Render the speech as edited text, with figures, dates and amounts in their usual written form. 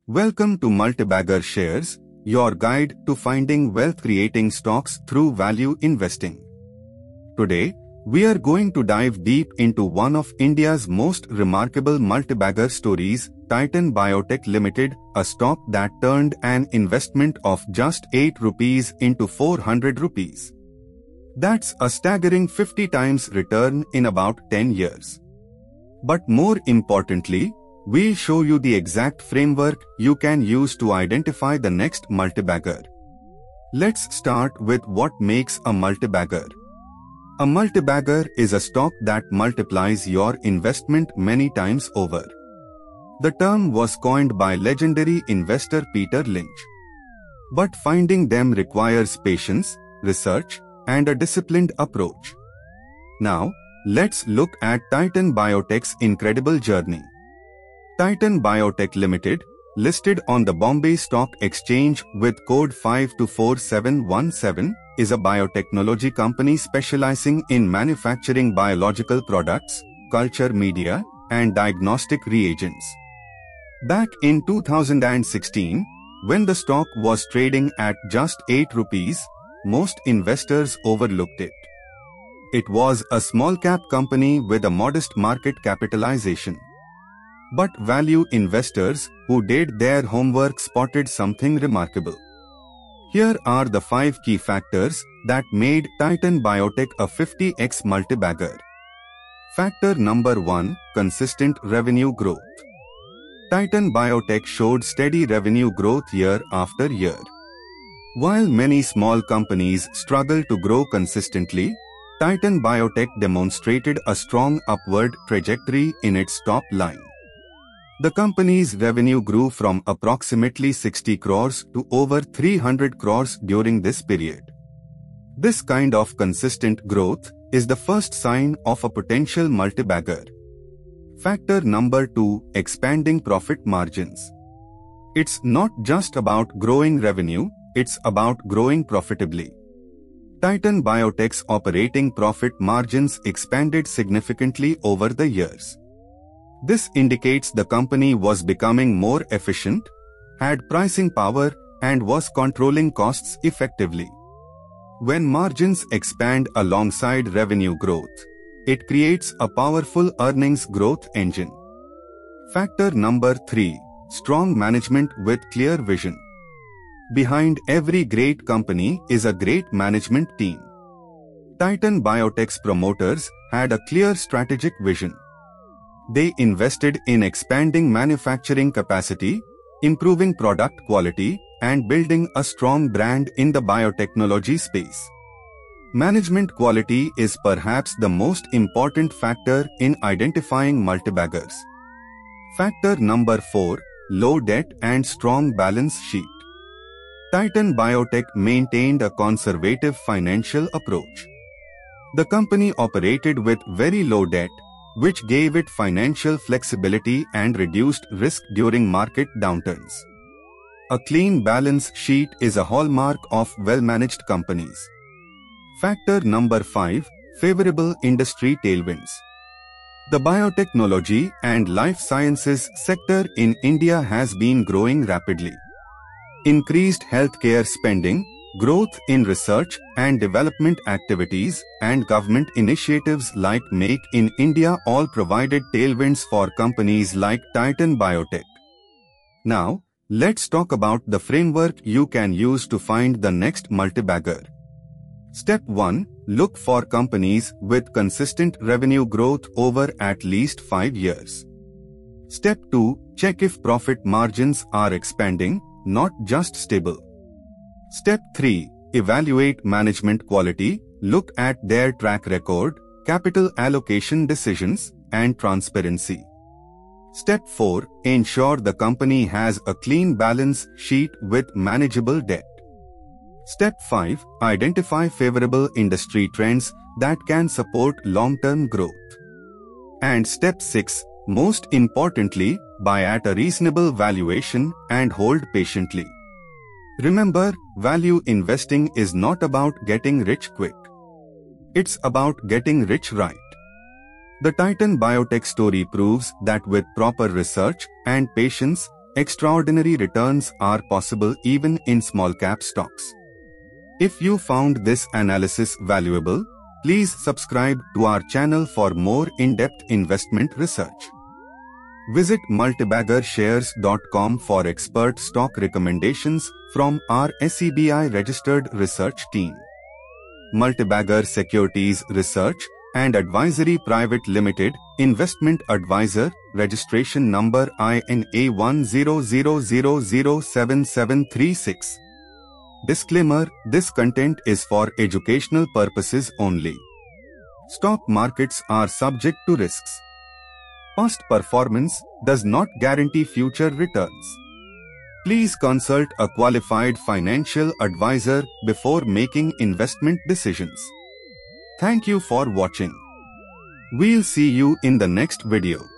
Welcome to Multibagger Shares, your guide to finding wealth-creating stocks through value investing. Today, we are going to dive deep into one of India's most remarkable multibagger stories, Titan Biotech Limited, a stock that turned an investment of just 8 rupees into 400 rupees. That's a staggering 50 times return in about 10 years. But more importantly, we'll show you the exact framework you can use to identify the next multibagger. Let's start with what makes a multibagger. A multibagger is a stock that multiplies your investment many times over. The term was coined by legendary investor Peter Lynch. But finding them requires patience, research, and a disciplined approach. Now, let's look at Titan Biotech's incredible journey. Titan Biotech Limited, listed on the Bombay Stock Exchange with code 524717, is a biotechnology company specializing in manufacturing biological products, culture media, and diagnostic reagents. Back in 2016, when the stock was trading at just 8 rupees, most investors overlooked it. It was a small-cap company with a modest market capitalization. But value investors who did their homework spotted something remarkable. Here are the 5 key factors that made Titan Biotech a 50x multibagger. Factor number 1, consistent revenue growth. Titan Biotech showed steady revenue growth year after year. While many small companies struggle to grow consistently, Titan Biotech demonstrated a strong upward trajectory in its top line. The company's revenue grew from approximately 60 crores to over 300 crores during this period. This kind of consistent growth is the first sign of a potential multibagger. Factor number 2, expanding profit margins. It's not just about growing revenue, it's about growing profitably. Titan Biotech's operating profit margins expanded significantly over the years. This indicates the company was becoming more efficient, had pricing power, and was controlling costs effectively. When margins expand alongside revenue growth, it creates a powerful earnings growth engine. Factor number 3, strong management with clear vision. Behind every great company is a great management team. Titan Biotech's promoters had a clear strategic vision. They invested in expanding manufacturing capacity, improving product quality, and building a strong brand in the biotechnology space. Management quality is perhaps the most important factor in identifying multibaggers. Factor number 4, low debt and strong balance sheet. Titan Biotech maintained a conservative financial approach. The company operated with very low debt, which gave it financial flexibility and reduced risk during market downturns. A clean balance sheet is a hallmark of well-managed companies. Factor number 5, favorable industry tailwinds. The biotechnology and life sciences sector in India has been growing rapidly. Increased healthcare spending, growth in research and development activities, and government initiatives like Make in India all provided tailwinds for companies like Titan Biotech. Now, let's talk about the framework you can use to find the next multibagger. Step 1, look for companies with consistent revenue growth over at least 5 years. Step 2, check if profit margins are expanding, not just stable. Step 3, evaluate management quality, look at their track record, capital allocation decisions, and transparency. Step 4, ensure the company has a clean balance sheet with manageable debt. Step 5, identify favorable industry trends that can support long-term growth. And Step 6, most importantly, buy at a reasonable valuation and hold patiently. Remember, value investing is not about getting rich quick. It's about getting rich right. The Titan Biotech story proves that with proper research and patience, Extraordinary returns are possible even in small-cap stocks. If you found this analysis valuable, please subscribe to our channel for more in-depth investment research. Visit multibaggershares.com for expert stock recommendations from our SEBI registered research team. Multibagger Securities Research and Advisory Private Limited, Investment Advisor, registration number INA 100007736. Disclaimer: this content is for educational purposes only. Stock markets are subject to risks. Past performance does not guarantee future returns. Please consult a qualified financial advisor before making investment decisions. Thank you for watching. We'll see you in the next video.